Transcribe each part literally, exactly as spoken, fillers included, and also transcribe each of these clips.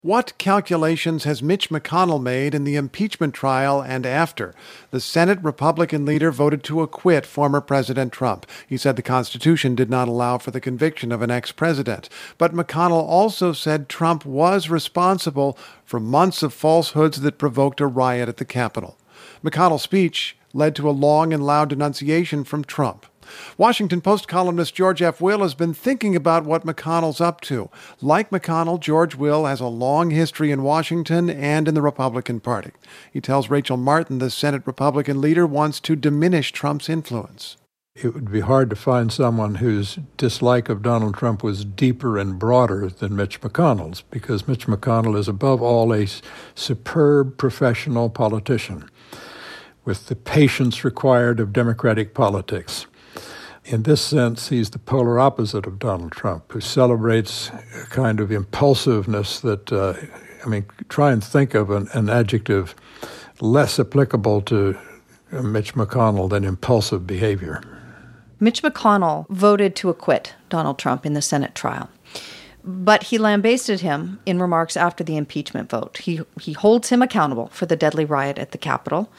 What calculations has Mitch McConnell made in the impeachment trial and after? The Senate Republican leader voted to acquit former President Trump. He said the Constitution did not allow for the conviction of an ex-president. But McConnell also said Trump was responsible for months of falsehoods that provoked a riot at the Capitol. McConnell's speech led to a long and loud denunciation from Trump. Washington Post columnist George F. Will has been thinking about what McConnell's up to. Like McConnell, George Will has a long history in Washington and in the Republican Party. He tells Rachel Martin the Senate Republican leader wants to diminish Trump's influence. It would be hard to find someone whose dislike of Donald Trump was deeper and broader than Mitch McConnell's, because Mitch McConnell is above all a superb professional politician with the patience required of democratic politics. In this sense, he's the polar opposite of Donald Trump, who celebrates a kind of impulsiveness that, uh, I mean, try and think of an, an adjective less applicable to Mitch McConnell than impulsive behavior. Mitch McConnell voted to acquit Donald Trump in the Senate trial, but he lambasted him in remarks after the impeachment vote. He, he holds him accountable for the deadly riot at the Capitol.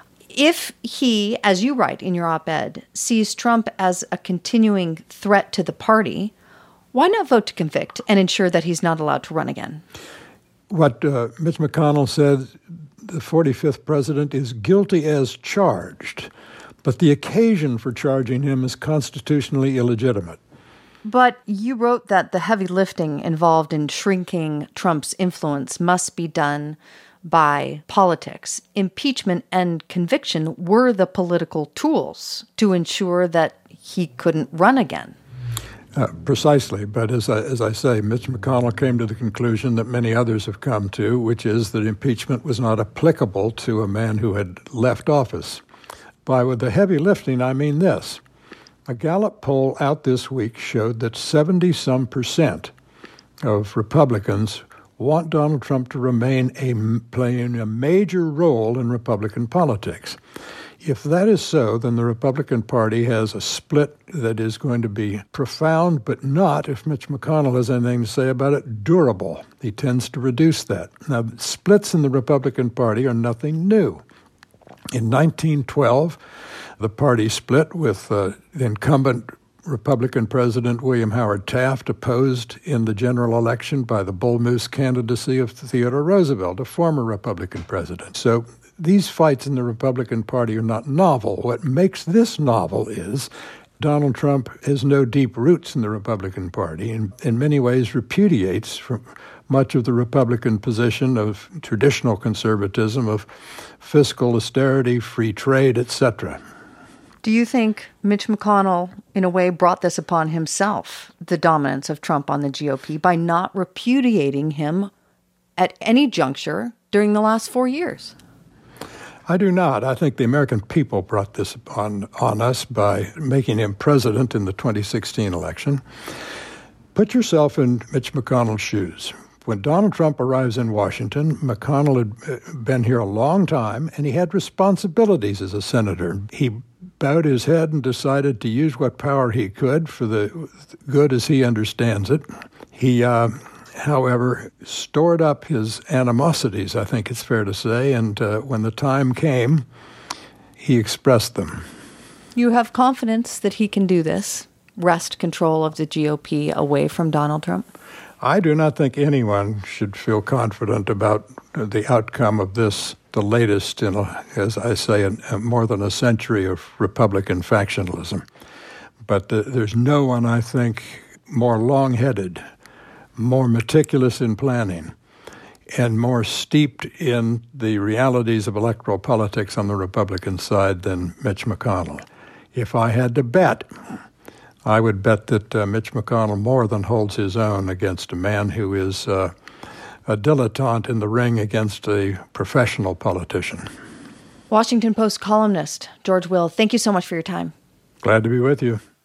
If he, as you write in your op-ed, sees Trump as a continuing threat to the party, why not vote to convict and ensure that he's not allowed to run again? What uh, Mitch McConnell said, the forty-fifth president is guilty as charged, but the occasion for charging him is constitutionally illegitimate. But you wrote that the heavy lifting involved in shrinking Trump's influence must be done by politics. Impeachment and conviction were the political tools to ensure that he couldn't run again. Uh, precisely. But as I, as I say, Mitch McConnell came to the conclusion that many others have come to, which is that impeachment was not applicable to a man who had left office. By with the heavy lifting, I mean this. A Gallup poll out this week showed that seventy-some percent of Republicans want Donald Trump to remain a, playing a major role in Republican politics. If that is so, then the Republican Party has a split that is going to be profound, but not, if Mitch McConnell has anything to say about it, durable. He tends to reduce that. Now, splits in the Republican Party are nothing new. In nineteen twelve, the party split with uh, the incumbent Republican President William Howard Taft opposed in the general election by the bull moose candidacy of Theodore Roosevelt, a former Republican president. So these fights in the Republican Party are not novel. What makes this novel is Donald Trump has no deep roots in the Republican Party and in many ways repudiates from much of the Republican position of traditional conservatism, of fiscal austerity, free trade, et cetera. Do you think Mitch McConnell, in a way, brought this upon himself, the dominance of Trump on the G O P, by not repudiating him at any juncture during the last four years? I do not. I think the American people brought this upon on us by making him president in the twenty sixteen election. Put yourself in Mitch McConnell's shoes. When Donald Trump arrives in Washington, McConnell had been here a long time, and he had responsibilities as a senator. He bowed his head and decided to use what power he could for the good as he understands it. He, uh, however, stored up his animosities, I think it's fair to say, and uh, when the time came, he expressed them. You have confidence that he can do this, wrest control of the G O P away from Donald Trump? I do not think anyone should feel confident about the outcome of this, the latest in, a, as I say, in, a more than a century of Republican factionalism. But the, there's no one, I think, more long-headed, more meticulous in planning, and more steeped in the realities of electoral politics on the Republican side than Mitch McConnell. If I had to bet, I would bet that uh, Mitch McConnell more than holds his own against a man who is uh, a dilettante in the ring against a professional politician. Washington Post columnist George Will, thank you so much for your time. Glad to be with you.